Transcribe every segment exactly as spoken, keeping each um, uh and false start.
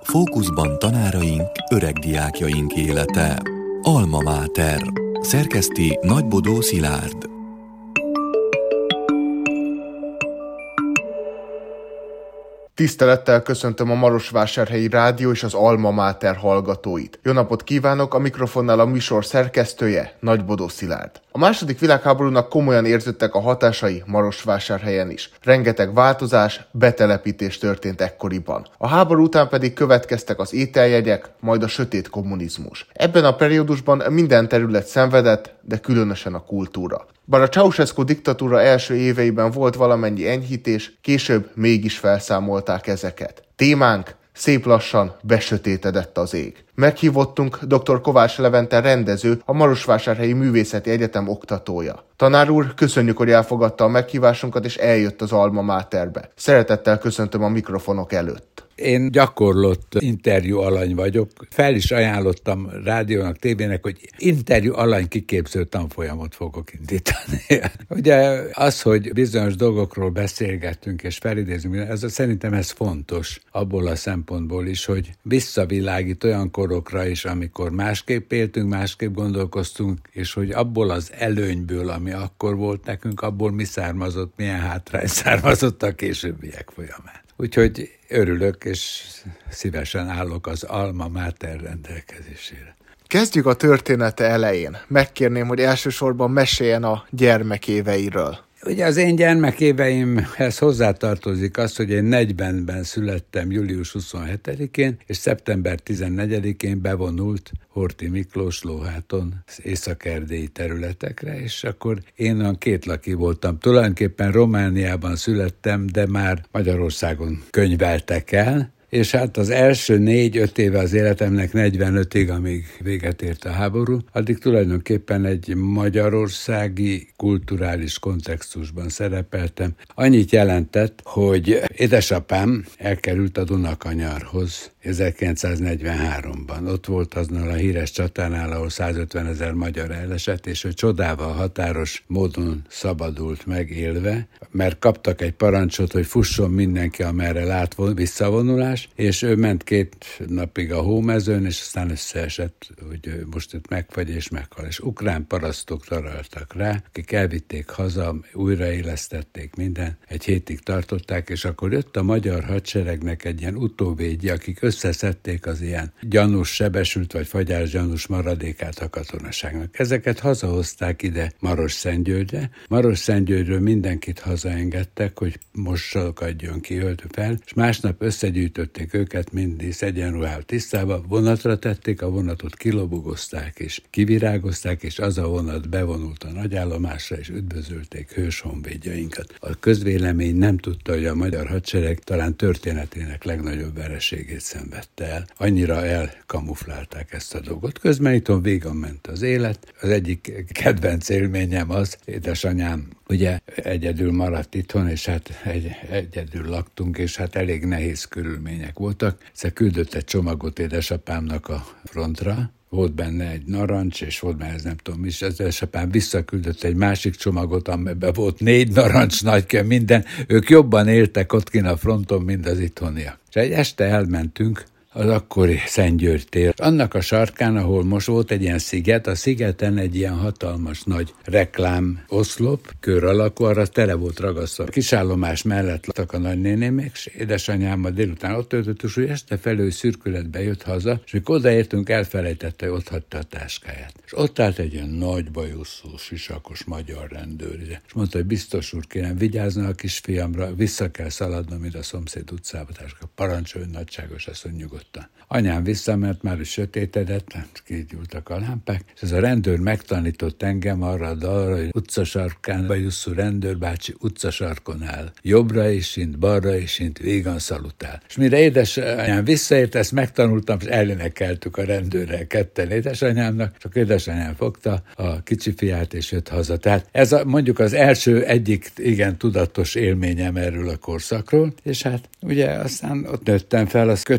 Fókuszban tanáraink, öregdiákjaink élete. Alma Mater. Szerkeszti Nagybodó Szilárd. Tisztelettel köszöntöm a Marosvásárhelyi Rádió és az Alma Mater hallgatóit. Jó napot kívánok, a mikrofonnál a műsor szerkesztője, Nagybodó Szilárd. A második világháborúnak komolyan érződtek a hatásai Marosvásárhelyen is. Rengeteg változás, betelepítés történt ekkoriban. A háború után pedig következtek az ételjegyek, majd a sötét kommunizmus. Ebben a periódusban minden terület szenvedett, de különösen a kultúra. Bár a Ceausescu diktatúra első éveiben volt valamennyi enyhítés, később mégis felszámolták ezeket. Témánk: szép lassan besötétedett az ég. Meghívottunk dr. Kovács Levente rendező, a Marosvásárhelyi Művészeti Egyetem oktatója. Tanár úr, köszönjük, hogy elfogadta a meghívásunkat és eljött az Alma Materbe. Szeretettel köszöntöm a mikrofonok előtt. Én gyakorlott interjú alany vagyok. Fel is ajánlottam rádiónak, tévének, hogy interjú alany kiképző tanfolyamot fogok indítani. Ugye az, hogy bizonyos dolgokról beszélgettünk és felidézünk, ez, szerintem ez fontos abból a szempontból is, hogy visszavilágít olyan korokra is, amikor másképp éltünk, másképp gondolkoztunk, és hogy abból az előnyből, ami akkor volt nekünk, abból mi származott, milyen hátrány származott a későbbiek folyamán. Úgyhogy örülök, és szívesen állok az Alma Mater rendelkezésére. Kezdjük a története elején. Megkérném, hogy elsősorban meséljen a gyermekéveiről. Ugye az én gyermekéveimhez hozzátartozik az, hogy én negyvenben születtem július huszonhetedikén, és szeptember tizennegyedikén bevonult Horthy Miklós Lóháton észak-erdélyi területekre, és akkor én olyan kétlaki voltam. Tulajdonképpen Romániában születtem, de már Magyarországon könyveltek el, és hát az első négy-öt éve az életemnek, negyvenötig, amíg véget ért a háború, addig tulajdonképpen egy magyarországi kulturális kontextusban szerepeltem. Annyit jelentett, hogy édesapám elkerült a Dunakanyarhoz ezerkilencszáznegyvenháromban. Ott volt aznál a híres csatánál, ahol százötvenezer magyar elesett, és ő csodával határos módon szabadult meg élve, mert kaptak egy parancsot, hogy fusson mindenki, amerre lát visszavonulás, és ő ment két napig a hómezőn, és aztán összeesett, hogy most itt megfagy és meghal. És ukrán parasztok taraltak rá, akik elvitték haza, újraélesztették minden, egy hétig tartották, és akkor jött a magyar hadseregnek egy ilyen utóvédje, akik összeszedték az ilyen gyanús, sebesült vagy fagyás gyanús maradékát a katonaságnak. Ezeket hazahozták ide Marosszentgyörgyre. Marosszentgyörgyről mindenkit hazaengedtek, hogy mossalkadjon ki, ölt fel, és másnap összegyűjtötték őket mindig egyenruhával tisztába, vonatra tették, a vonatot kilobogozták és kivirágozták, és az a vonat bevonult a nagyállomásra, és üdvözölték hős honvédjainkat. A közvélemény nem tudta, hogy a magyar hadsereg talán történetének legnagyobb vereségét szenvedte el. Annyira elkamuflálták ezt a dolgot. Közben itthon végon ment az élet. Az egyik kedvenc élményem az, édesanyám ugye egyedül maradt itthon, és hát egy, egyedül laktunk, és hát elég nehéz körülmények voltak. Egyszer küldött egy csomagot édesapámnak a frontra, volt benne egy narancs, és volt benne, ez nem tudom is, az édesapám visszaküldött egy másik csomagot, amiben volt négy narancs, nagyköv, minden. Ők jobban éltek ott kint a fronton, mint az itthoniak. És egy este elmentünk az akkori Szentgyörgy tér. Annak a sarkán, ahol most volt egy ilyen sziget, a szigeten egy ilyen hatalmas nagy reklám oszlop, kör alakú, arra tele volt ragasztva. A kisállomás mellett laktak a nagynénémek, és édesanyámmal délután ott töltött, és hogy este felől szürkületbe jött haza, és mikor odaértünk, elfelejtette, hogy ott hagyta a táskáját. És ott állt egy ilyen nagy bajuszú, sisakos magyar rendőr, és mondta, hogy biztos úr, kérem, vigyázna a kisfiamra, vissza kell szaladnom ide a szomszéd utcába, táska. Parancsoljon nagyságos, azt mondja, nyugodtan. Anyám visszament, már is sötétedett, kigyúltak a lámpák, és ez a rendőr megtanított engem arra a dalra, hogy utcasarkán bajuszú rendőrbácsi utcasarkon áll. Jobbra is int, balra is int, végan szalutál. És mire édesanyám visszaért, ezt megtanultam, és elénekeltük a rendőrrel ketten édesanyámnak, csak édesanyám fogta a kicsi fiát, és jött haza. Tehát ez a, mondjuk az első egyik igen tudatos élményem erről a korszakról, és hát ugye aztán ott nőttem fel, az köteles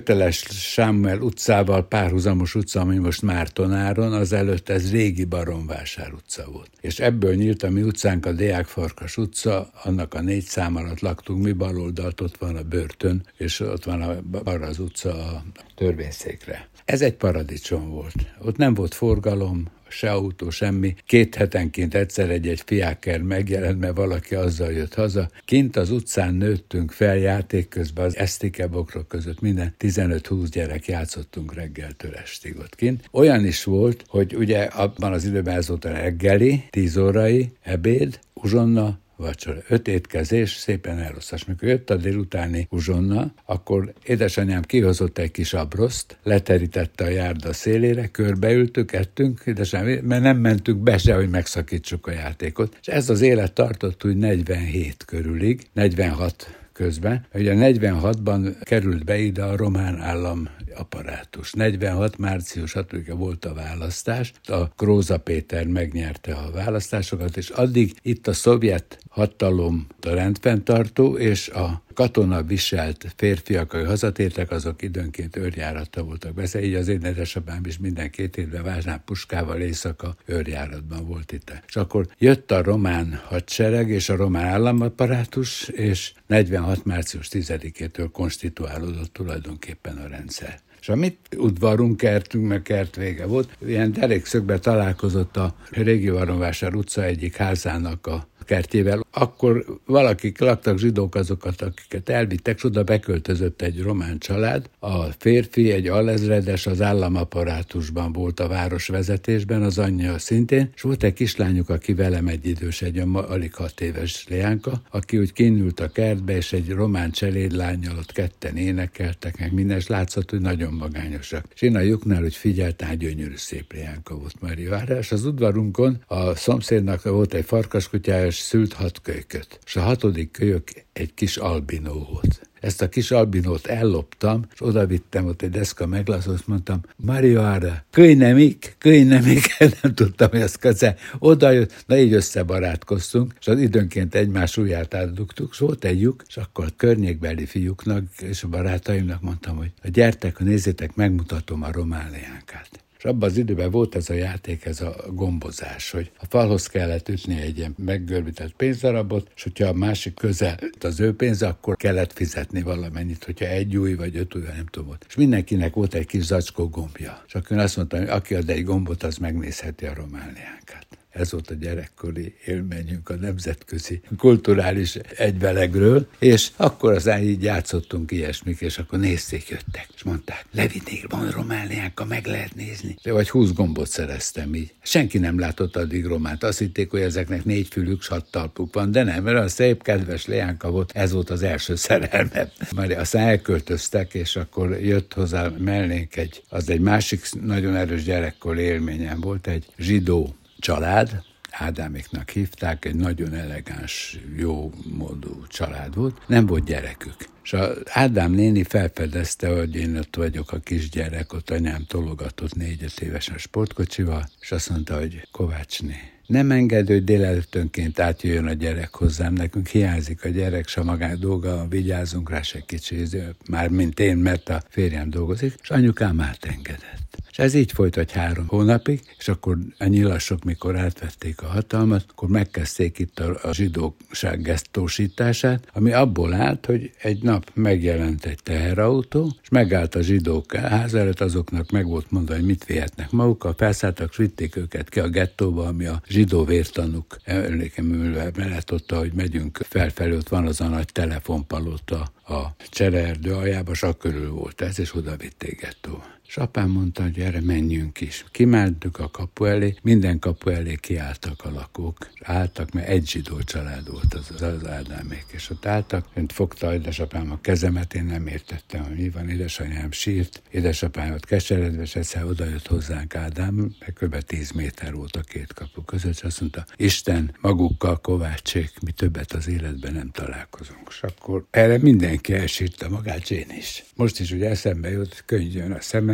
Sámuel utcával párhuzamos utca, ami most Mártonáron, azelőtt ez régi Baronvásár utca volt. És ebből nyílt a mi utcánk, a Deák Farkas utca, annak a négy szám alatt laktunk, mi baloldalt, ott van a börtön, és ott van a, arra az utca a törvényszékre. Ez egy paradicsom volt. Ott nem volt forgalom, se autó, semmi. Két hetenként egyszer egy-egy fiáker megjelent, mert valaki azzal jött haza. Kint az utcán nőttünk fel játék közben, az esztikebokrok között minden tizenöt-húsz gyerek játszottunk reggeltől estig ott kint. Olyan is volt, hogy ugye abban az időben ez volt a reggeli, tíz órai, ebéd, uzsonna, vacsora, öt étkezés, szépen elosztás. Mikor jött a délutáni uzsonna, akkor édesanyám kihozott egy kis abroszt, leterítette a járda szélére, körbeültük, ettünk, édesanyám, mert nem mentünk be se, hogy megszakítsuk a játékot. És ez az élet tartott úgy negyvenhét körülig, negyvenhat közben. Ugye negyvenhatban került be ide a román állam apparátus. negyvenhat március hatodika volt a választás, a Króza Péter megnyerte a választásokat, és addig itt a szovjet hatalom a rendfenntartó, és a katona viselt férfiak, akik hazatértek, azok időnként őrjárata voltak beszélni, így az én édesapám is minden két évben Vázsnál puskával éjszaka őrjáratban volt itt. És akkor jött a román hadsereg és a román államapparátus, és negyvenhat március tizedikétől konstituálódott tulajdonképpen a rendszer. És a mi udvarunk, kertünk, meg kert vége volt, ilyen derékszögben találkozott a régi Baronvásár utca egyik házának a kertjével. Akkor valakik laktak, zsidók, azokat, akiket elvittek, és oda beköltözött egy román család. A férfi egy alezredes, az államapparátusban volt a városvezetésben, az anyja szintén, és volt egy kislányuk, aki velem egy idős, egy alig hat éves leánka, aki úgy kinült a kertbe, és egy román cselédlánnyal ott ketten énekeltek, meg minden, és látszott, hogy nagyon magányosak. És én a lyuknál úgy figyeltem, gyönyörű szép leánka volt Marióára, és az udvarunkon a szomszédnak volt egy farkaskutyája, és szült hat kölyköt. És a hatodik kölyök egy kis albinó volt. Ezt a kis albinót elloptam, és odavittem, ott egy deszka meglaszott, mondtam, Marióára, kölynemik, kölynemik, nem tudtam, hogy az kaze. Oda jött, na így összebarátkoztunk, és az időnként egymás ujját átdugtuk, és volt egy lyuk, és akkor a környékbeli fiúknak és a barátaimnak mondtam, hogy gyertek, nézzétek, megmutatom a román leánkát. És abban az időben volt ez a játék, ez a gombozás, hogy a falhoz kellett ütni egy ilyen meggörbített pénzdarabot, és hogyha a másik közel az ő pénze, akkor kellett fizetni valamennyit, hogyha egy új vagy öt új, nem tudom. És mindenkinek volt egy kis zacskó gombja. És akkor azt mondtam, hogy aki ad egy gombot, az megnézheti a román leánkát. Ez volt a gyerekkori élményünk a nemzetközi kulturális egyvelegről, és akkor aztán így játszottunk ilyesmik, és akkor nézték, jöttek, és mondták, levinnék, van román leánka, meg lehet nézni. De vagy húsz gombot szereztem így. Senki nem látott addig románt. Azt hitték, hogy ezeknek négy fülük, hat talpuk van, de nem, mert a szép, kedves leánka volt, ez volt az első szerelmem. Már aztán elköltöztek, és akkor jött hozzá mellénk egy, az egy másik nagyon erős gyerekkori élményem volt, egy zsidó család, Ádáméknak hívták, egy nagyon elegáns, jó módú család volt, nem volt gyerekük. És az Ádám néni felfedezte, hogy én ott vagyok a kisgyerek, ott anyám tologatott négy-öt évesen sportkocsival, és azt mondta, hogy Kovácsné, nem enged, hogy délelőttönként átjöjjön a gyerek hozzám, nekünk hiányzik a gyerek, s a magán dolga, vigyázzunk rá se kicsi, már mint én, mert a férjem dolgozik, és anyukám átengedett. És ez így folyt, hogy három hónapig, és akkor a nyilasok, mikor átvették a hatalmat, akkor megkezdték itt a, a zsidóság gesztósítását, ami abból állt, hogy egy nap megjelent egy teherautó, és megállt a zsidók ház előtt, azoknak meg volt mondva, hogy mit vihetnek magukkal, felszálltak, és vitték őket ki a gettóba, ami a zsidó vértanúk emlékeművel mellett ott, ahogy megyünk felfelé, ott van az a nagy telefonpalota a Csereerdő aljába, s körül volt ez, és oda vitték gettóba. És apám mondta, hogy erre menjünk is. Kimentük a kapu elé, minden kapu elé kiálltak a lakók. Álltak, mert egy zsidó család volt az, az Ádámék, és ott álltak. Önt fogta édesapám a kezemet, én nem értettem, hogy mi van, édesanyám sírt, édesapám ott keseredve, és egyszer odajött hozzánk Ádám, meg kb. tíz méter volt a két kapu között, és azt mondta, Isten magukkal, Kovácsék, mi többet az életben nem találkozunk. És akkor erre mindenki elsírta magát, én is. Most is ugye eszembe jut, könyv jön a szemem,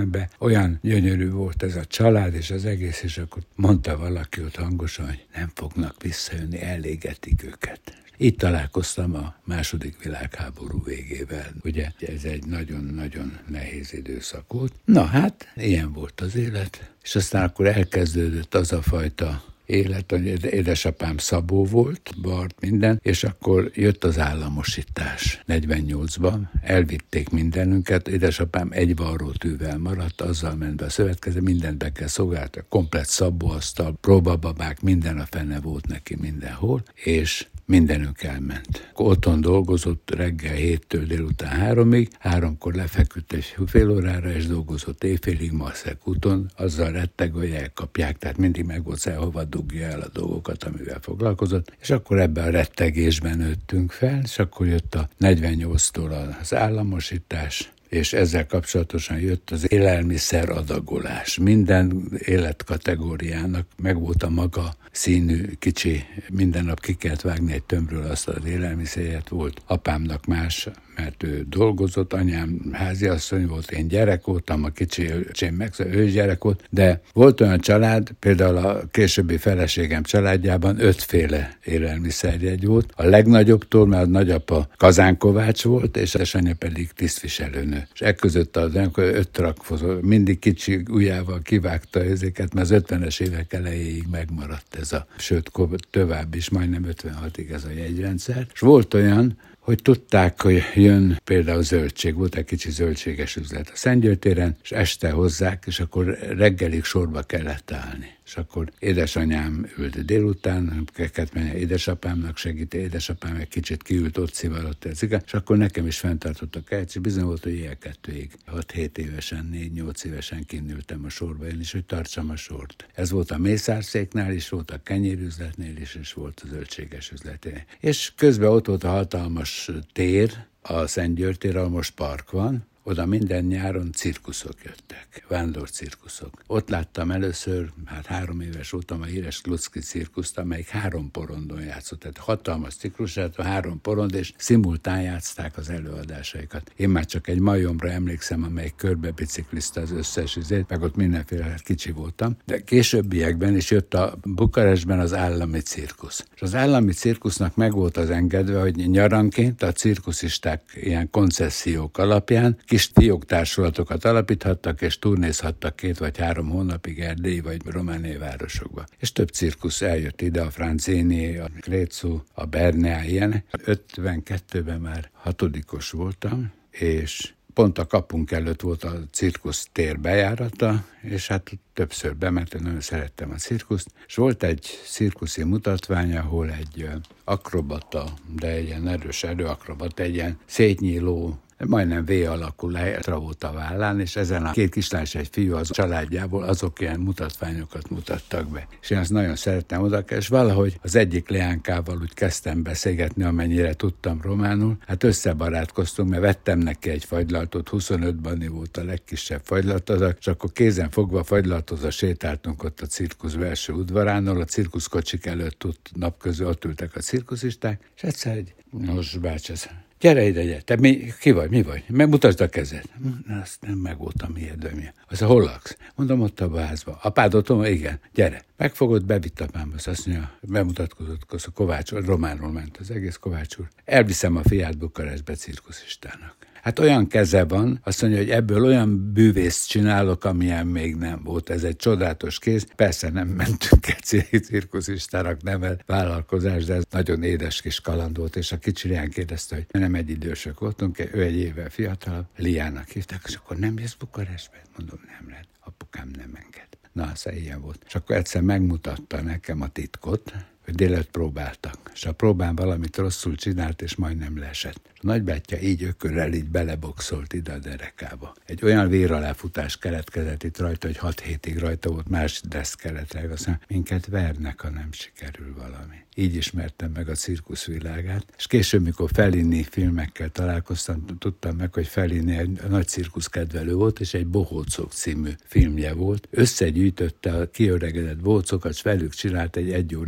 filmbe. Olyan gyönyörű volt ez a család, és az egész, és akkor mondta valaki ott hangosan, hogy nem fognak visszajönni, elégetik őket. Itt találkoztam a második világháború végével. Ugye ez egy nagyon-nagyon nehéz időszak volt. Na hát, ilyen volt az élet. És aztán akkor elkezdődött az a fajta élet, hogy édesapám szabó volt, bart, minden, és akkor jött az államosítás negyvennyolcban, elvitték mindenünket, édesapám egy varrótűvel maradt, azzal ment be a szövetkezet, mindent be kell szolgálni, komplett szabóasztal, próbababák, minden a fene volt neki mindenhol, és mindenünk elment. Otthon dolgozott reggel héttől délután háromig, háromkor lefeküdt egy fél órára, és dolgozott éjfélig Marszek úton, azzal retteg, hogy elkapják, tehát mindig meg volt el, hova dugja el a dolgokat, amivel foglalkozott, és akkor ebben a rettegésben nőttünk fel, és akkor jött a negyvennyolctól az államosítás, és ezzel kapcsolatosan jött az élelmiszer adagolás. Minden életkategóriának megvolt a maga színű, kicsi, minden nap ki kellett vágni egy tömbről azt az élelmiszert, volt apámnak más, mert ő dolgozott, anyám háziasszony volt, én gyerek voltam, a kicsi öcsém meg, ő gyerek volt, de volt olyan család, például a későbbi feleségem családjában ötféle élelmiszerjegy volt, a legnagyobbtól, mert a nagyapa kazánkovács volt, és édesanyja pedig tisztviselőnő. És ekközött az öt trakfozó, mindig kicsi ujjával kivágta ezeket, mert az ötvenes évek elejéig megmaradt ez a, sőt, tovább is, majdnem ötvenhatig ez a jegyrendszer. És volt olyan, hogy tudták, hogy jön például zöldség, volt egy kicsi zöldséges üzlet a Szentgyörtéren, és este hozzák, és akkor reggelig sorba kellett állni. És akkor édesanyám ült délután, kellett menni édesapámnak segíti, édesapám egy kicsit kiült, ott szivarott ez, és akkor nekem is fenntartottak el, és bizony volt, hogy ilyen kettőig, hat-hét évesen, négy-nyolc évesen kinültem a sorba én is, hogy tartsam a sort. Ez volt a mészárszéknál is, volt a kenyérüzletnél is, és volt a zöldséges üzletnél. És közben ott volt a hatalmas tér, a Szentgyörtér, ahol most park van, oda minden nyáron cirkuszok jöttek, vándorcirkuszok. Ott láttam először, hát három éves voltam, a híres Kluczki cirkuszt, amelyik három porondon játszott. Tehát hatalmas cirkusát, a három porond, és szimultán játszták az előadásaikat. Én már csak egy majomra emlékszem, amelyik körbe biciklizte az összes izét, meg ott mindenféle, hát kicsi voltam. De későbbiekben is jött a Bukarestben az állami cirkusz. És az állami cirkusznak meg volt az engedve, hogy nyaranként a cirkuszisták ilyen koncesziók alapján kis fióktársulatokat alapíthattak, és turnézhattak két vagy három hónapig erdélyi vagy romániai városokba. És több cirkusz eljött ide, a Franzini, a Krécu, a Bernea, ilyenek. ötvenkettőben már hatodikos voltam, és pont a kapunk előtt volt a cirkusz tér bejárata, és hát többször bementem, nagyon szerettem a cirkuszt, és volt egy cirkuszi mutatvány, ahol egy akrobata, de egy ilyen erős erőakrobata, egy ilyen szétnyíló, majdnem V-alakú lejtra volt a vállán, és ezen a két kislány és egy fiú az családjából azok ilyen mutatványokat mutattak be. És én azt nagyon szerettem oda, és valahogy az egyik leánkával úgy kezdtem beszélgetni, amennyire tudtam románul. Hát összebarátkoztunk, mert vettem neki egy fagylaltot, huszonöt bani volt a legkisebb fagylaltot, és akkor kézen fogva fagylaltozva sétáltunk ott a cirkusz belső udvaránál, a cirkuszkocsik előtt ott napközben ott ültek a cirkuszisták, és egyszer egy, nos bács, ez gyere ide, gyere. Te mi, ki vagy, mi vagy? Megmutasd a kezed. Na, azt nem meg voltam ijedve. Az a hol laksz? Mondom, ott a házba. Apád otthon? Igen. Gyere. Megfogott, bevitt apámba. Azt mondja, bemutatkozott, a Kovács, románról ment az egész Kovács úr. Elviszem a fiát Bukarestbe cirkuszistának. Hát olyan keze van, azt mondja, hogy ebből olyan bűvészt csinálok, amilyen még nem volt. Ez egy csodálatos kéz. Persze nem mentünk egy cirkuszistának nevelt vállalkozás, de ez nagyon édes kis kaland volt, és a kicsi Lián kérdezte, hogy nem egy idősök voltunk, ő egy évvel fiatalabb, Liának hívták, és akkor nem jössz Bukarestbe? Mondom, nem lehet, apukám nem enged. Na, az ilyen volt. És akkor egyszer megmutatta nekem a titkot, hogy délelőtt próbáltak, és a próbán valamit rosszul csinált, és majdnem leesett. A nagybátyja így ökörrel így beleboxolt ide a derekába. Egy olyan véraláfutás keletkezett itt rajta, hogy hat hétig rajta volt, más dressz keretre, aztán minket vernek, ha nem sikerül valami. Így ismertem meg a cirkusz világát, és később, mikor Fellini filmekkel találkoztam, tudtam meg, hogy Fellini egy nagy cirkusz kedvelő volt, és egy Bohócok című filmje volt. Összegyűjtötte a kiöregedett bohócokat, és velük csinált egy egyórás ilyen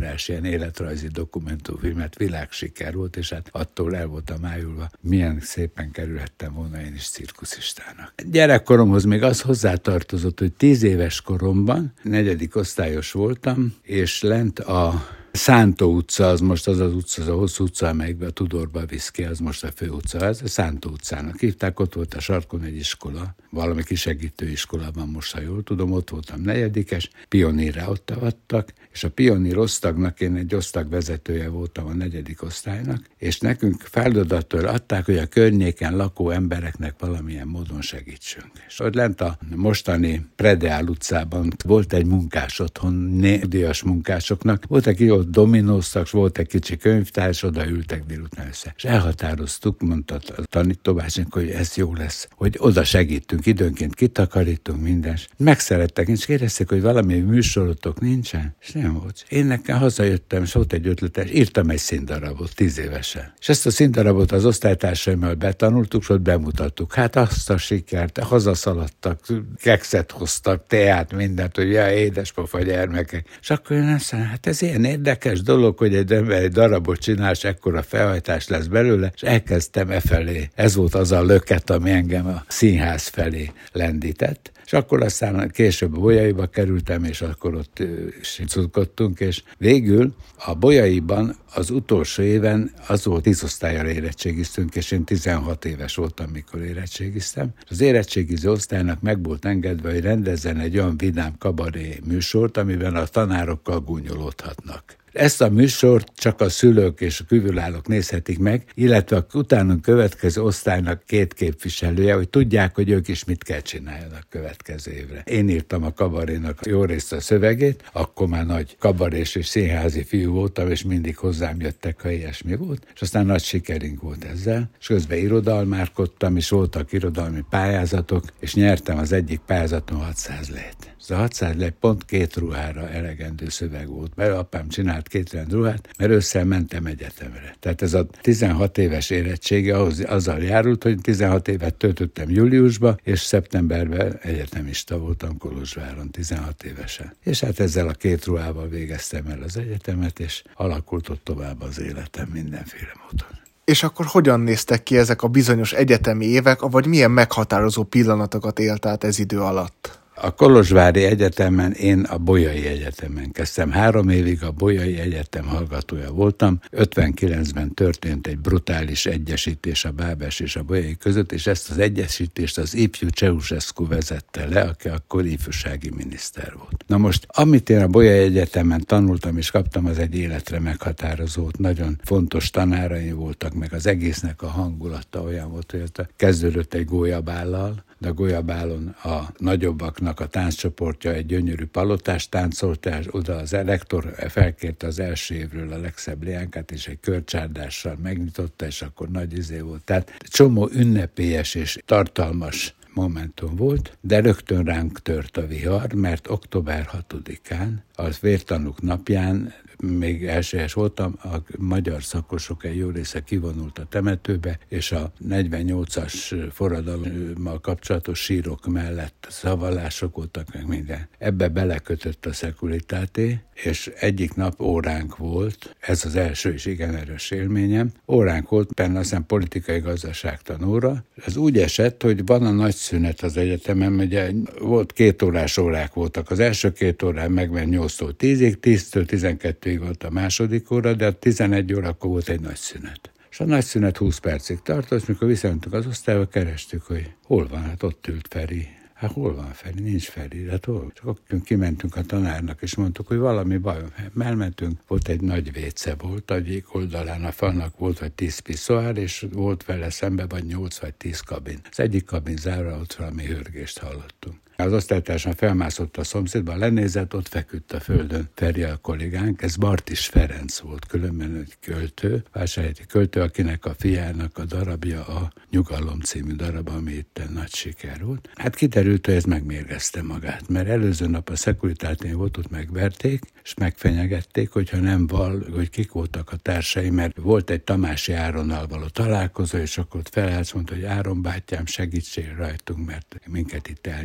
életrajzi dokumentumfilmet, világsiker volt, és hát attól el voltam ájulva, milyen szépen kerülhettem volna én is cirkuszistának. Gyerekkoromhoz még az hozzátartozott, hogy tíz éves koromban negyedik osztályos voltam, és lent a Szántó utca, az most az az utca, az a hosszú utca, amelyikbe a Tudorba visz ki, az most a fő utca, ez a Szántó utcának hívták, ott volt a sarkon egy iskola, valami kisegítő iskolában most, ha jól tudom, ott voltam negyedikes, pionírra ott avattak, és a pionír osztagnak én egy osztagvezetője voltam a negyedik osztálynak, és nekünk feladattól adták, hogy a környéken lakó embereknek valamilyen módon segítsünk. És ott lent a mostani Predeál utcában volt egy munkás otthon, nédias munkásoknak, voltak ki ott dominóztak, volt egy kicsi könyvtár, és oda ültek délután össze. És elhatároztuk, mondta a tanítóbácsink, hogy ez jó lesz, hogy oda segítünk, időnként kitakarítunk mindent. Megszerettek, és kérdezték, hogy valami műsorotok nincsen, és nem volt. Én nekem hazajöttem, és volt egy ötletes, írtam egy színdarabot tíz évesen. És ezt a színdarabot az osztálytársaimmal betanultuk, és ott bemutattuk. Hát azt a sikert, hazaszaladtak, kekszet hoztak, teát, mindent, hogy ja, édespofa gyermekek. És akkor én azt mondom, hát ez ilyen érdekes dolog, hogy egy ember egy darabot csinál, és ekkora felhajtás lesz belőle, és elkezdtem e felé. Ez volt az a löket, ami engem a színház felé lendített. És akkor aztán később a Bolyaiba kerültem, és akkor ott sincutkodtunk, és végül a Bolyaiban az utolsó éven az volt, tíz osztályra érettségiztünk, és én tizenhat éves voltam, mikor érettségiztem. Az érettségiző osztálynak meg volt engedve, hogy rendezzen egy olyan vidám kabaré műsort, amiben a tanárokkal gúnyolódhatnak. Ezt a műsort csak a szülők és a kívülállók nézhetik meg, illetve a utánunk következő osztálynak két képviselője, hogy tudják, hogy ők is mit kell csináljanak következő évre. Én írtam a kabarénak jó részt a szövegét, akkor már nagy kabarés és színházi fiú voltam, és mindig hozzám jöttek, ha ilyesmi volt, és aztán nagy sikerünk volt ezzel, és közben irodalmárkodtam, és voltak irodalmi pályázatok, és nyertem az egyik pályázaton hatszáz lejt. Ez a hatszáz lej pont két ruhára elegendő szöveg volt, mert apám csinált két rend ruhát, mert ősszel mentem egyetemre. Tehát ez a tizenhat éves érettsége ahhoz, azzal járult, hogy tizenhat évet töltöttem júliusba, és szeptemberben egyetemista voltam Kolozsváron tizenhat évesen. És hát ezzel a két ruhával végeztem el az egyetemet, és alakult ott tovább az életem mindenféle módon. És akkor hogyan néztek ki ezek a bizonyos egyetemi évek, vagy milyen meghatározó pillanatokat élt át ez idő alatt? A Kolozsvári Egyetemen, én a Bolyai Egyetemen kezdtem. Három évig a Bolyai Egyetem hallgatója voltam. ötvenkilencben történt egy brutális egyesítés a Bábes és a Bolyai között, és ezt az egyesítést az ifjú Ceausescu vezette le, aki akkor ifjúsági miniszter volt. Na most, amit én a Bolyai Egyetemen tanultam és kaptam, az egy életre meghatározót. Nagyon fontos tanáraim voltak, meg az egésznek a hangulata olyan volt, hogy kezdődött egy gólyabállal, de a gólyabálon a nagyobbaknak a tánccsoportja egy gyönyörű palotás táncoltás, oda az elektor felkérte az első évről a legszebb leánkát, és egy körcsárdással megnyitotta, és akkor nagy izé volt. Tehát csomó ünnepélyes és tartalmas momentum volt, de rögtön ránk tört a vihar, mert október hatodikán, az vértanúk napján, még elsőes voltam, a magyar szakosok egy jó része kivonult a temetőbe, és a negyvennyolcas forradalommal kapcsolatos sírok mellett szavallások voltak, meg minden. Ebbe belekötött a szekuritáté, és egyik nap óránk volt, ez az első és igen erős élményem, óránk volt, benne aztán politikai gazdaságtan óra. Ez úgy esett, hogy van a nagy szünet az egyetemen, ugye volt két órás órák voltak. Az első két órán megment nyolctól tízig, tíztől tizenkettőig volt a második óra, de a tizenegy órakor volt egy nagy szünet. És a nagy szünet húsz percig tartott, mikor visszajöttünk az osztályba, kerestük, hogy hol van, hát ott ült Feri. Hát hol van Feri? Nincs Feri. Hát hol? Csak akkor kimentünk a tanárnak, és mondtuk, hogy valami baj. Elmentünk, volt egy nagy vécé volt, egyik oldalán a falnak volt vagy tíz piszoár, és volt vele szembe vagy nyolc vagy tíz kabin. Az egyik kabin zárva, ott valami hörgést hallottunk. Az osztálytársam felmászott a szomszédba, lenézett, ott feküdt a földön Feri a kollégánk, ez Bartis Ferenc volt, különben egy költő, vásárhelyi költő, akinek a fiának a darabja a Nyugalom című darab, ami itt nagy siker volt. Hát kiderült, hogy ez megmérgezte magát, mert előző nap a szekuritátén volt, ott megverték, és megfenyegették, hogyha nem val, hogy kik voltak a társai, mert volt egy Tamási Áronnal való találkozó, és akkor ott felállt, mondta, hogy Áron bátyám, segítsél rajtunk, mert minket itt elnyomnak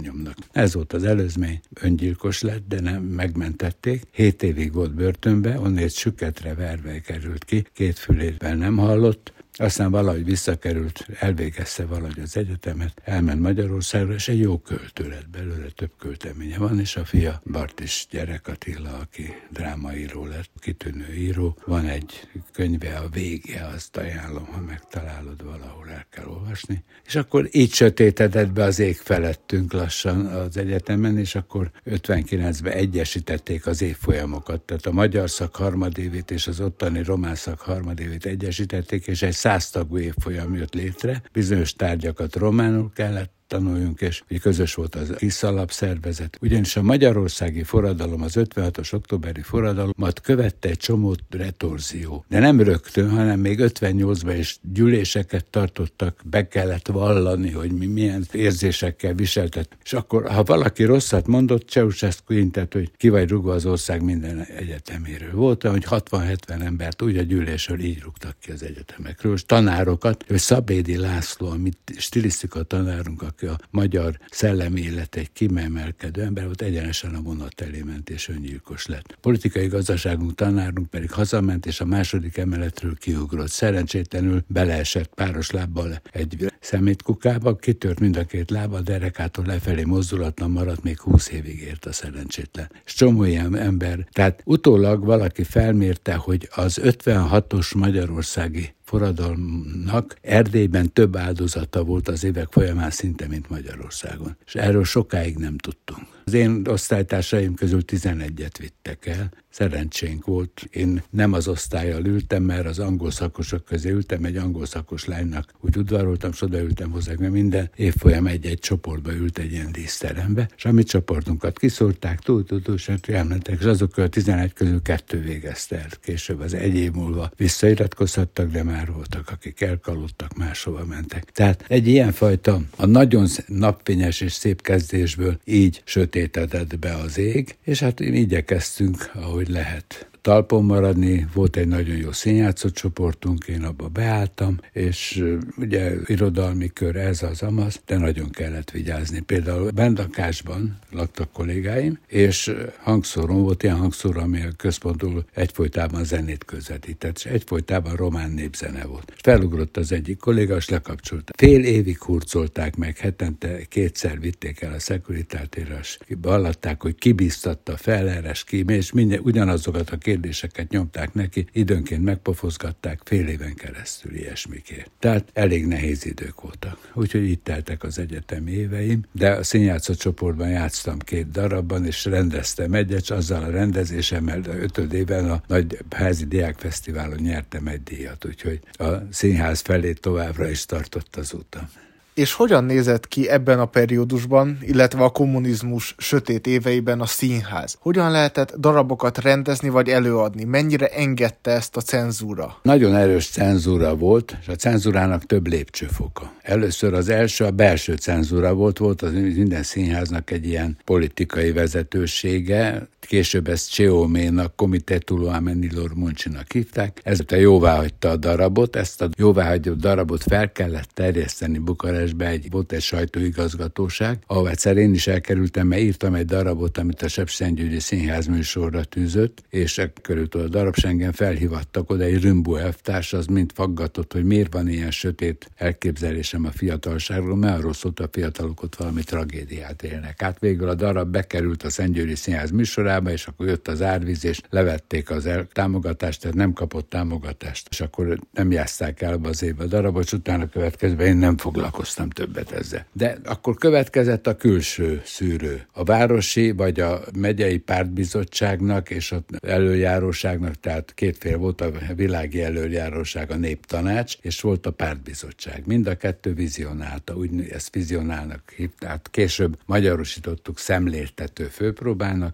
Ez volt az előzmény, öngyilkos lett, de nem megmentették. Hét évig volt börtönbe, onnét süketre verve került ki, két fülével nem hallott, aztán valahogy visszakerült, elvégezte valahogy az egyetemet, elment Magyarországra, és egy jó költő lett belőle, több költeménye van, és a fia Bartis Gyerek Attila, aki drámaíró lett, kitűnő író. Van egy könyve, A vége, azt ajánlom, ha megtalálod, valahol el kell olvasni. És akkor így sötétedett be az ég felettünk lassan az egyetemen, és akkor ötvenkilencben egyesítették az évfolyamokat, tehát a magyar szak harmadévét és az ottani román szak harmadévét egyesítették, és egy száztagú évfolyam jött létre, bizonyos tárgyakat románul kellett tanuljunk, és közös volt az KISZ alapszervezet. Ugyanis a magyarországi forradalom, az ötvenhatos októberi forradalomat követte egy csomó retorzió. De nem rögtön, hanem még ötvennyolcban is gyűléseket tartottak, be kellett vallani, hogy mi milyen érzésekkel viseltet. És akkor, ha valaki rosszat mondott, Ceausescu intett, hogy ki vagy rúgva az ország minden egyeteméről. Volt, hogy hatvan-hetven embert úgy a gyűlésről így rúgtak ki az egyetemekről, és tanárokat, hogy Szabédi László, amit stilisztika tanárunk, aki a magyar szellemi élet egy kimemelkedő ember volt, egyenesen a vonat elé ment és öngyilkos lett. Politikai gazdaságunk tanárunk pedig hazament, és a második emeletről kiugrott. Szerencsétlenül beleesett páros lábbal egy szemétkukába, kitört mind a két lába, a derekától lefelé mozdulatlan maradt, még húsz évig ért a szerencsétlen. És csomó ilyen ember. Tehát utólag valaki felmérte, hogy az ötvenhatos magyarországi forradalomnak Erdélyben több áldozata volt az évek folyamán szinte, mint Magyarországon. És erről sokáig nem tudtunk. Az én osztálytársaim közül tizenegyet vittek el. Szerencsénk volt. Én nem az osztállyal ültem, mert az angol szakosok közé ültem, egy angol szakos lánynak úgy udvaroltam, és odaültem hozzá, mert minden évfolyam egy-egy csoportba ült egy ilyen díszterembe, és a mi csoportunkat kiszórták, túl-túl-túl, és elmentek, és azok a tizenegy közül kettő végezte el. Később az egy év múlva visszairatkozhattak, de már voltak, akik elkalódtak, máshova mentek. Tehát egy ilyenfajta, a nagyon napfényes és szép kezdésből így sötétedett be az ég, és hát igyekeztünk, ahogy lehet talpon maradni. Volt egy nagyon jó színjátszó csoportunk, én abba beálltam, és ugye irodalmi kör, ez az amaz, de nagyon kellett vigyázni. Például bendakásban laktak kollégáim, és hangszóron volt ilyen hangszóró, ami a központból egyfolytában zenét közvetített, és egyfolytában román népzene volt. És felugrott az egyik kolléga, és lekapcsolta. Fél évig hurcolták meg, hetente kétszer vitték el a Szekuritátére, és hallatták, hogy kibíztatta fel erre, ki, és minden, ugyanazokat a kérdéseket nyomták neki, időnként megpofozgatták fél éven keresztül ilyesmikért. Tehát elég nehéz idők voltak. Úgyhogy itt teltek az egyetemi éveim, de a színjátszó csoportban játsztam két darabban, és rendeztem egyet, és azzal a rendezésemmel a ötödében a Nagy Házi Diákfesztiválon nyertem egy díjat, úgyhogy a színház felé továbbra is tartott az utam. És hogyan nézett ki ebben a periódusban, illetve a kommunizmus sötét éveiben a színház? Hogyan lehetett darabokat rendezni vagy előadni? Mennyire engedte ezt a cenzúra? Nagyon erős cenzúra volt, és a cenzúrának több lépcsőfoka. Először az első a belső cenzúra volt, volt az minden színháznak egy ilyen politikai vezetősége, később ezt Cseóménak, Komitetulo Amenilor Muncsinak hívták. Ezután jóváhagyta a darabot, ezt a jóváhagyott darabot fel kellett terjeszteni Bukarestbe, egy, volt egy sajtóigazgatóság, ahol egyszer én is elkerültem, mert írtam egy darabot, amit a Sepsiszentgyörgyi Színház műsorra tűzött, és körültől a darab, s engem felhívattak oda, egy Rümbó elvtárs, az mind faggatott, hogy miért van ilyen sötét elképzelésem a fiatalságról, mert arról szólt, a fiatalok ott valami tragédiát élnek. Hát végül a darab bekerült a Szentgyörgyi Színház műsorába, és akkor jött az árvíz, és levették az el- támogatást, tehát nem kapott támogatást, és akkor nem játsszák el az évbe a darabot, és utána következőben én nem foglalkoztam többet ezzel. De akkor következett a külső szűrő. A városi vagy a megyei pártbizottságnak és az előjáróságnak, tehát kétféle volt, a világi előjáróság, a néptanács, és volt a pártbizottság. Mind a kettő vizionálta, úgy ezt vizionálnak hívták. Később magyarosítottuk szemléltető főpróbának, és akkor ez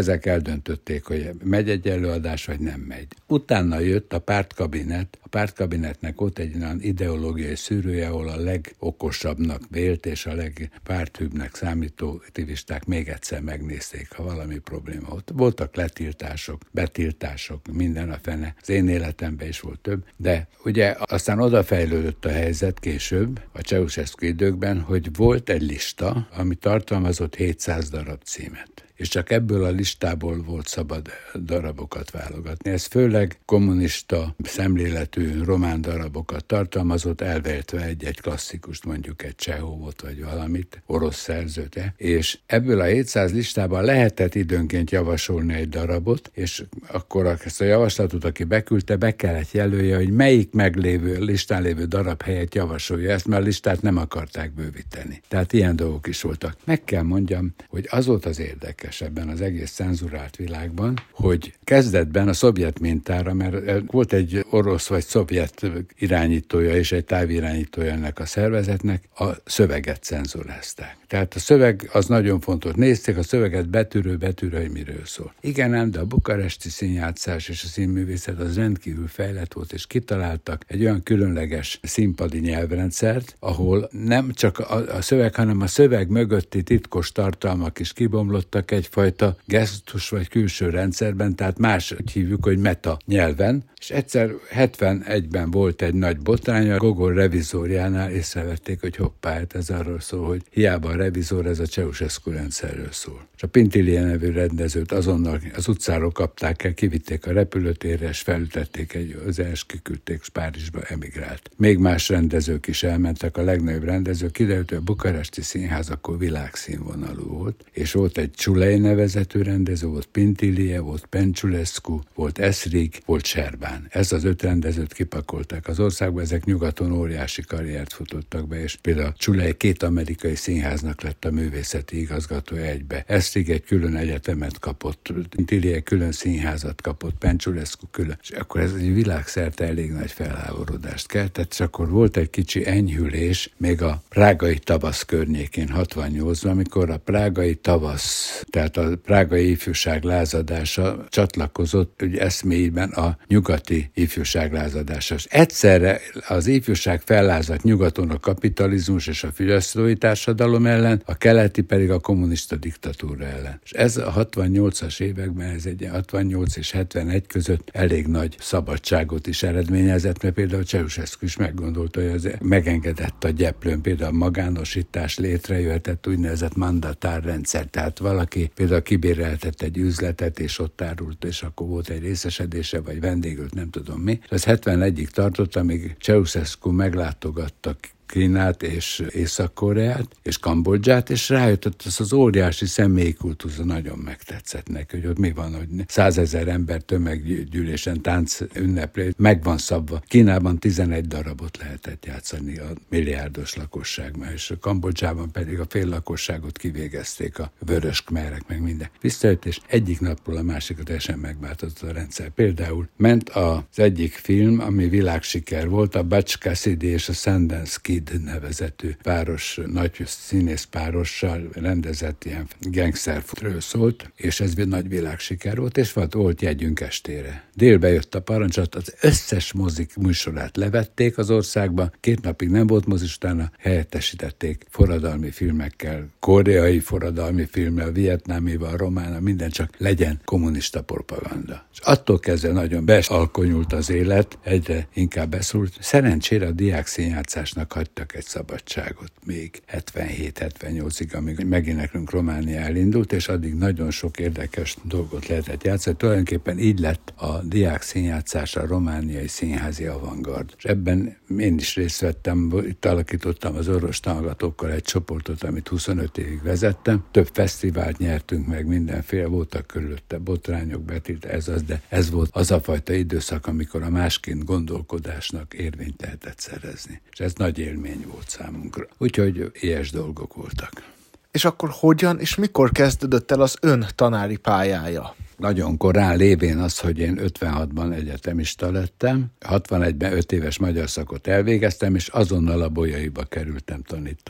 ezek eldöntötték, hogy megy egy előadás, vagy nem megy. Utána jött a pártkabinet. A pártkabinetnek ott egy olyan ideológiai szűrője, ahol a legokosabbnak vélt és a legpárthűbbnek számító aktivisták még egyszer megnézték, ha valami probléma volt. Voltak letiltások, betiltások, minden a fene. Az én életemben is volt több, de ugye aztán odafejlődött a helyzet később, a Ceausescu időkben, hogy volt egy lista, ami tartalmazott hétszáz darab címet. És csak ebből a listából volt szabad darabokat válogatni. Ez főleg kommunista szemléletű román darabokat tartalmazott, elvéltve egy-egy klasszikust, mondjuk egy Csehovot vagy valamit, orosz szerzőt. És ebből a hétszáz listában lehetett időnként javasolni egy darabot, és akkor ezt a javaslatot, aki beküldte, be kellett jelölje, hogy melyik meglévő, listán lévő darab helyett javasolja ezt, mert a listát nem akarták bővíteni. Tehát ilyen dolgok is voltak. Meg kell mondjam, hogy az volt az érdekes ebben az egész cenzurált világban, hogy kezdetben a szovjet mintára, mert volt egy orosz vagy szovjet irányítója és egy távirányítója ennek a szervezetnek, a szöveget cenzurázták. Tehát a szöveg az nagyon fontos. Nézték a szöveget betűről betűre, hogy miről szól. Igen, ám, de a bukaresti színjátszás és a színművészet az rendkívül fejlett volt, és kitaláltak egy olyan különleges színpadi nyelvrendszert, ahol nem csak a, a szöveg, hanem a szöveg mögötti titkos tartalmak is kibomlottak egyfajta gesztus vagy külső rendszerben, tehát más, hogy hívjuk, hogy meta nyelven, és egyszer hetvenegyben volt egy nagy botrány, a Gogol revizorjánál észrevették, hogy hoppá, ez arról szól, hogy hiába a revizor, ez a Ceausescu rendszerről szól. És a Pintilie nevű rendezőt azonnal az utcáról kapták el, kivitték a repülőtérre, és felütették egy, az els kiküldték, és Párizsba emigrált. Még más rendezők is elmentek, a legnagyobb rendezők, kiderült, hogy a bukaresti színház akkor világszínvonalú volt, és volt egy Csulei nevezetű rendező, volt Pintilie, volt Penculescu, volt Esrig, volt Serbán. Ez az öt rendezőt kipakolták az országba, ezek nyugaton óriási karriert futottak be, és például Csulei két amerikai színháznak lett a művészeti igazgatója egybe. Esrig egy külön egyetemet kapott, Pintilie külön színházat kapott, Penculescu külön. És akkor ez egy világszerte elég nagy felháborodást keltett, és akkor volt egy kicsi enyhülés, még a prágai tavasz környékén hatvannyolcban, amikor a prágai tavasz, tehát a prágai ifjúság lázadása csatlakozott ugye eszméiben a nyugati ifjúság lázadása. És egyszerre az ifjúság fellázadt nyugaton a kapitalizmus és a fogyasztói társadalom ellen, a keleti pedig a kommunista diktatúra ellen. És ez a hatvannyolcas években, ez egy hatvannyolc és hetvenegy között elég nagy szabadságot is eredményezett, mert például Ceausescu is meggondolta, hogy az megengedett a gyeplőn, például a magánosítás létrejöhetett úgynevezett mandatárrendszer, tehát valaki például kibéreltett egy üzletet, és ott árult, és akkor volt egy részesedése, vagy vendégült, nem tudom mi. Ez hetvenegyig tartott, amíg Ceausescu meglátogatta Kínát és Észak-Koreát és Kambodzsát, és rájött, az az óriási személyi kultusz nagyon megtetszett neki, hogy ott mi van, hogy százezer ember tömeggyűlésen tánc ünneplé, meg van szabva. Kínában tizenegy darabot lehetett játszani a milliárdos lakosságban, és Kambodzsában pedig a fél lakosságot kivégezték, a vörös khmerek, meg minden. Visszajött, és egyik napról a másikra teljesen megváltozott a rendszer. Például ment az egyik film, ami világsiker volt, a Butch Cassidy és a Sundance Kid nevezetű páros, nagy színész párossal rendezett ilyen gangsterfutről szólt, és ez nagy világsiker volt, és volt, volt jegyünk estére. Délbe jött a parancsot, az összes mozik műsorát levették az országba, két napig nem volt mozi, utána helyettesítették forradalmi filmekkel, koreai forradalmi filmmel, vietnámival, románnal, minden, csak legyen kommunista propaganda. És attól kezdve nagyon bealkonyult az élet, egyre inkább beszúrt. Szerencsére a diák színjátszásnak hagytak egy szabadságot még hetvenhét hetvennyolcig, amíg megint nekünk Románia elindult, és addig nagyon sok érdekes dolgot lehetett játszani. Tulajdonképpen így lett a diák színjátszása a romániai színházi avantgard. És ebben én is részt vettem, itt alakítottam az orvostanhallgatókkal egy csoportot, amit huszonöt évig vezettem. Több fesztivált nyertünk meg, mindenféle voltak körülötte, botrányok, betilt, ez az, de ez volt az a fajta időszak, amikor a másként gondolkodásnak érvényt lehetett szerezni. És ez nagy élmény volt számunkra. Úgyhogy ilyes dolgok voltak. És akkor hogyan és mikor kezdődött el az ön tanári pályája? Nagyon korán, lévén az, hogy én ötvenhatban egyetemista lettem, hatvanegyben öt éves magyar szakot elvégeztem, és azonnal a Bolyaiba kerültem tanítani.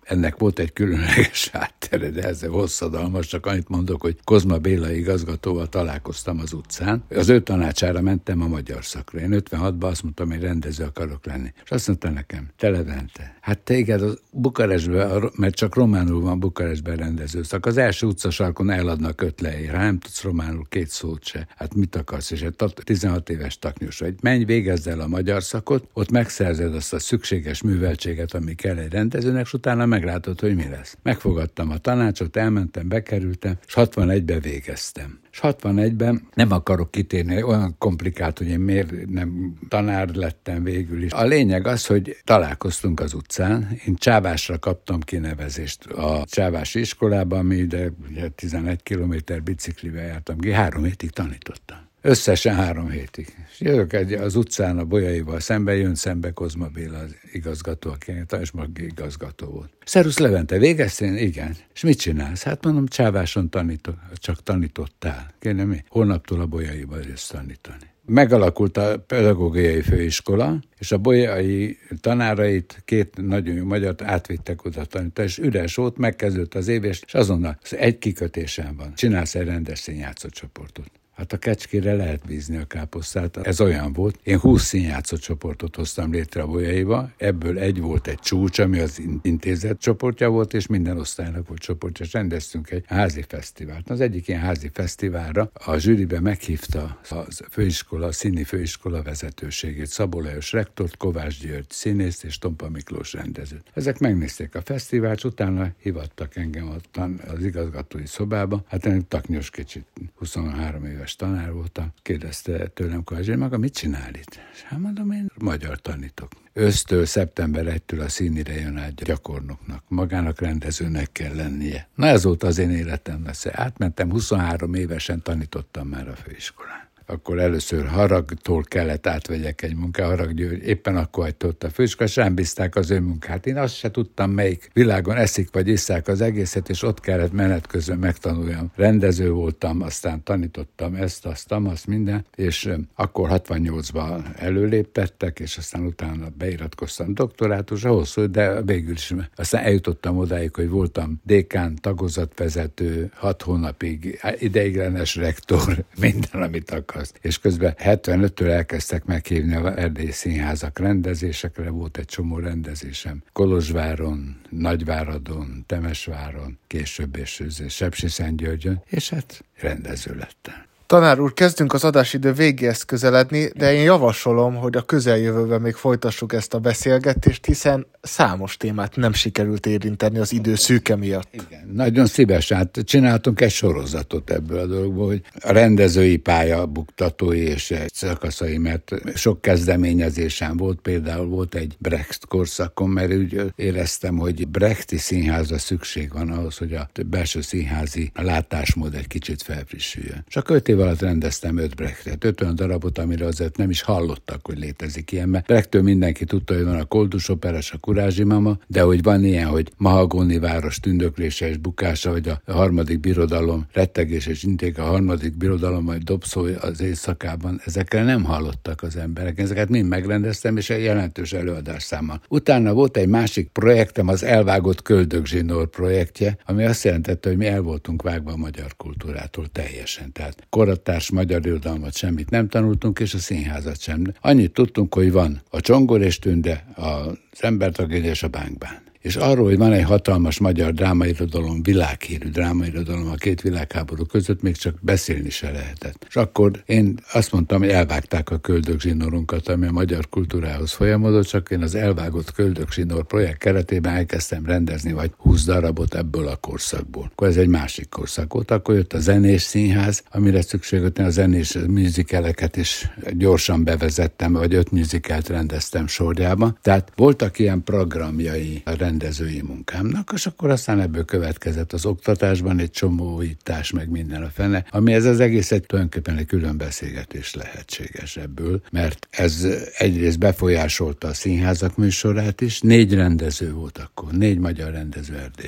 Ennek volt egy különleges háttere, de ez hosszadalmas, csak annyit mondok, hogy Kozma Béla igazgatóval találkoztam az utcán. Az ő tanácsára mentem a magyar szakra. Én ötvenhatban azt mondtam, hogy rendező akarok lenni. És azt mondta nekem, te Levente, hát téged az Bukarestben, mert csak románul van Bukarestben rendező szak. Az első utcasarkon eladnak öt leír, ha nem tudsz románul két szót se. Hát mit akarsz? És egy tizenhat éves taknyos vagy. Menj, végezd el a magyar szakot, ott megszerzed azt a szükséges műveltséget, ami kell egy rendezőnek, és utána meglátod, hogy mi lesz. Megfogadtam a tanácsot, elmentem, bekerültem, és hatvanegyben végeztem. És hatvanegyben nem akarok kitérni, olyan komplikált, hogy én miért nem tanár lettem végül is. A lényeg az, hogy találkoztunk az utcán, én Csávásra kaptam kinevezést a Csávási iskolában, ami ide ugye tizenegy kilométer biciklivel jártam ki, három hétig tanítottam. Összesen három hétig. És jövök egy az utcán a Bolyaival szembe, jön szembe Kozma Béla az igazgató, aki és maga igazgató volt. Szerusz Levente, végeztél? Igen. És mit csinálsz? Hát mondom, Csáváson tanítok, csak tanítottál. Kérem, mi? Holnaptól a Bolyaival jössz tanítani. Megalakult a pedagógiai főiskola, és a bolyai tanárait, két nagyon jó magyart átvittek oda tanítani, és üres volt, megkezdődött az év, és azonnal egy kikötésen van. Csinálsz egy rendes színjátszó csoportot. Hát a Kecskére lehet bízni a káposztát. Ez olyan volt. Én húsz színjátszó csoportot hoztam létre a Bolyaiba, ebből egy volt egy csúcs, ami az intézet csoportja volt, és minden osztálynak volt csoportja, és rendeztünk egy házi fesztivált. Az egyik ilyen házi fesztiválra a zsűribe meghívta a főiskola, a színi főiskola vezetőségét, Szabó Lajos rektort, Kovács György színészt és Tompa Miklós rendezőt. Ezek megnézték a fesztivált, utána hivattak engem az igazgatói szobába. Hát én taknyos kicsit, huszonhárom éves tanár voltam, kérdezte tőlem Kovács, maga mit csinál itt? És hát mondom, én magyar tanítok. Ősztől, szeptember elsejétől a színire jön át gyakornoknak. Magának rendezőnek kell lennie. Na ez volt az én életem lesz. Átmentem, huszonhárom évesen tanítottam már a főiskolán. Akkor először Haragtól kellett átvegyek egy munkát, Harag György éppen akkor hagytott a főiskolát, és rám bízták az ő munkát. Én azt se tudtam, melyik világon eszik vagy isszák az egészet, és ott kellett menet közben megtanuljam. Rendező voltam, aztán tanítottam ezt, azt, azt, minden, és akkor hatvannyolcban előléptettek, és aztán utána beiratkoztam doktorátusra, hosszú, de végül is aztán eljutottam odáig, hogy voltam dékán, tagozatvezető, hat hónapig ideiglenes rektor, minden, amit akar. És közben hetvenöttől elkezdtek meghívni a erdélyi színházak rendezésekre, volt egy csomó rendezésem. Kolozsváron, Nagyváradon, Temesváron, később és Sepsiszentgyörgyön, és hát rendező lettem. Tanár úr, kezdünk az adásidő végéhez közeledni, de én javasolom, hogy a közeljövőben még folytassuk ezt a beszélgetést, hiszen számos témát nem sikerült érinteni az idő szűke miatt. Igen, nagyon szívesen. Hát csináltunk egy sorozatot ebből a dologból, hogy a rendezői pálya buktatói és szakaszai, mert sok kezdeményezésem volt, például volt egy Brecht korszakom, mert úgy éreztem, hogy brechti színházra szükség van ahhoz, hogy a belső színházi látásmód egy kicsit felfrissüljön. Csak öt év alatt rendeztem öt Brechtet, öt olyan darabot, amire azért nem is hallottak, hogy létezik ilyen, mert Brechttől mindenki tudta, hogy van a Koldus opera, a Kurázsi mama, de hogy van ilyen, hogy Mahagóni város tündöklése és bukása, vagy a harmadik birodalom rettegés és inték, a harmadik birodalom, majd dobszó az éjszakában, ezekkel nem hallottak az emberek. Ezeket mind megrendeztem, és egy jelentős előadásszámmal. Utána volt egy másik projektem, az Elvágott köldögzsinór projektje, ami azt jelentette, hogy mi el voltunk vágva a magyar kultúrától teljesen. Tehát korhatárs magyar irodalmat semmit nem tanultunk, és a színházat sem. Annyit tudtunk, hogy van a Csongor és Tünde, az Embertragédia és a Bánkbán. És arról, hogy van egy hatalmas magyar drámairodalom, világhírű drámairodalom a két világháború között, még csak beszélni se lehetett. És akkor én azt mondtam, hogy elvágták a köldögzsinórunkat, ami a magyar kultúrához folyamodott, csak én az Elvágott köldögzsinór projekt keretében elkezdtem rendezni vagy húsz darabot ebből a korszakból. Akkor ez egy másik korszak volt. Akkor jött a zenés színház, amire szükség volt, a zenés musicaleket is gyorsan bevezettem, vagy öt musicalt rendeztem sorjában. Tehát voltak ilyen programjai a rendezői munkámnak, és akkor aztán ebből következett az oktatásban egy csomó újítás, meg minden a fene, ami ez az egész egy tulajdonképpen egy külön beszélgetés lehetséges ebből, mert ez egyrészt befolyásolta a színházak műsorát is, négy rendező volt akkor, négy magyar rendező Erdélyben.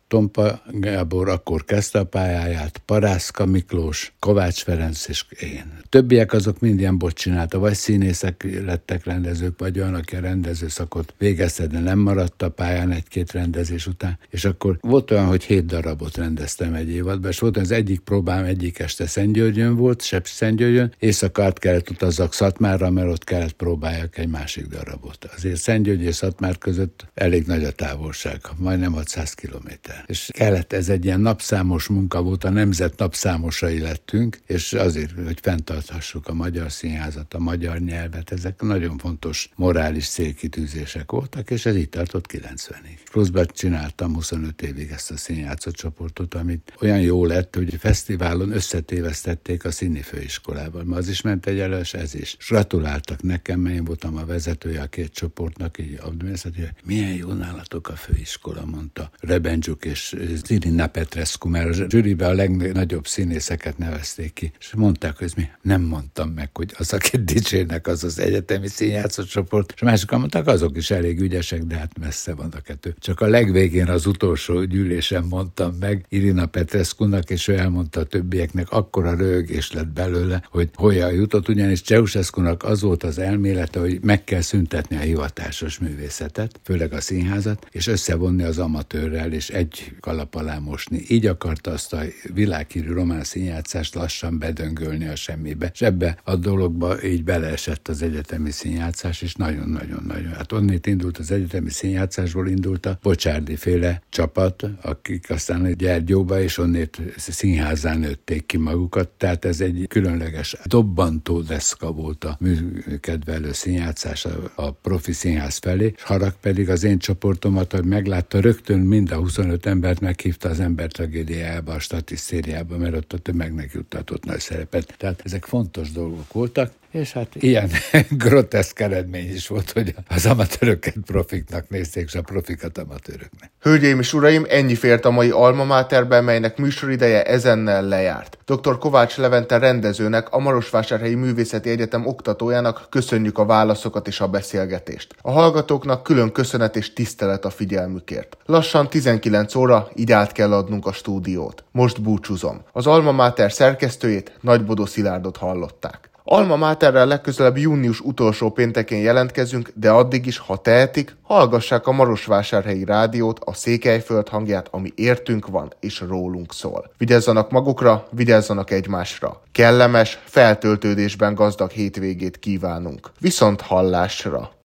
Tompa Gábor akkor kezdte a pályáját, Parászka Miklós, Kovács Ferenc és én. Többiek azok mind ilyen bot csinálta, vagy színészek lettek rendezők, vagy olyan, aki a rendezőszakot végezte, de nem maradt a pályán egy-két rendezés után. És akkor volt olyan, hogy hét darabot rendeztem egy évadban, és volt az egyik próbám egyik este Szentgyörgyön volt, Sepsiszentgyörgyön, éjszaka át kellett utazzak Szatmárra, mert ott kellett próbáljak egy másik darabot. Azért Szentgyörgy és Szatmár között elég nagy a távolság, majdnem hatszáz kilométer. És kellett, ez egy ilyen napszámos munka volt, a nemzet napszámosai lettünk, és azért, hogy fenntarthassuk a magyar színházat, a magyar nyelvet, ezek nagyon fontos morális célkitűzések voltak, és ez így tartott kilencvenig. Pluszban csináltam huszonöt évig ezt a színjátszó csoportot, amit olyan jó lett, hogy fesztiválon összetévesztették a színi főiskolával. Ma az is ment egy elő, és ez is. És gratuláltak nekem, mert én voltam a vezetője a két csoportnak, így abdomeszeti, hogy milyen jó nálatok a főiskola, mondta Rebencsuk és Irina Petrescu, mert a zsűriben a legnagyobb színészeket nevezték ki. És mondták, hogy mi nem mondtam meg, hogy az, akit dicsérnek, az az egyetemi színjátszó csoport, és másokan mondták, azok is elég ügyesek, de hát messze van a kettő. Csak a legvégén az utolsó gyűlésen mondtam meg Irina Petrescunak, és ő elmondta a többieknek, akkora röhögés lett belőle, hogy hogyan jutott, ugyanis Ceausescunak az volt az elmélete, hogy meg kell szüntetni a hivatásos művészetet, főleg a színházat, és összevonni az amatőrrel, és egy kalap alá mosni. Így akarta azt a világhírű román színjátszást lassan bedöngölni a semmibe, és ebbe a dologba így beleesett az egyetemi színjátszás, és nagyon-nagyon-nagyon. Hát onnét indult az egyetemi színjátszásból indult a Bocsárdi féle csapat, akik aztán Gyergyóba és onnét színházán nőtték ki magukat, tehát ez egy különleges dobbantó deszka volt a műkedvelő színjátszás a, a profi színház felé, és Harag pedig az én csoportomat, hogy meglátta, rögtön mind a huszonöt embert meghívta az ember tragédiájába, a statisztériába, mert ott a tömegnek juttatott nagy szerepet. Tehát ezek fontos dolgok voltak, és hát ilyen groteszk eredmény is volt, hogy az amatőröket profiknak nézték, és a profikat amatőröknek. Hölgyeim és uraim, ennyi fért a mai Alma Materben, melynek műsorideje ezennel lejárt. doktor Kovács Levente rendezőnek, a Marosvásárhelyi Művészeti Egyetem oktatójának köszönjük a válaszokat és a beszélgetést. A hallgatóknak külön köszönet és tisztelet a figyelmükért. Lassan tizenkilenc óra, így át kell adnunk a stúdiót. Most búcsúzom. Az Alma Mater szerkesztőjét, Nagybodó Szilárdot hallották. Alma Materrel legközelebb június utolsó péntekén jelentkezünk, de addig is, ha tehetik, hallgassák a Marosvásárhelyi Rádiót, a Székelyföld hangját, ami értünk van és rólunk szól. Vigyázzanak magukra, vigyázzanak egymásra. Kellemes, feltöltődésben gazdag hétvégét kívánunk. Viszont hallásra!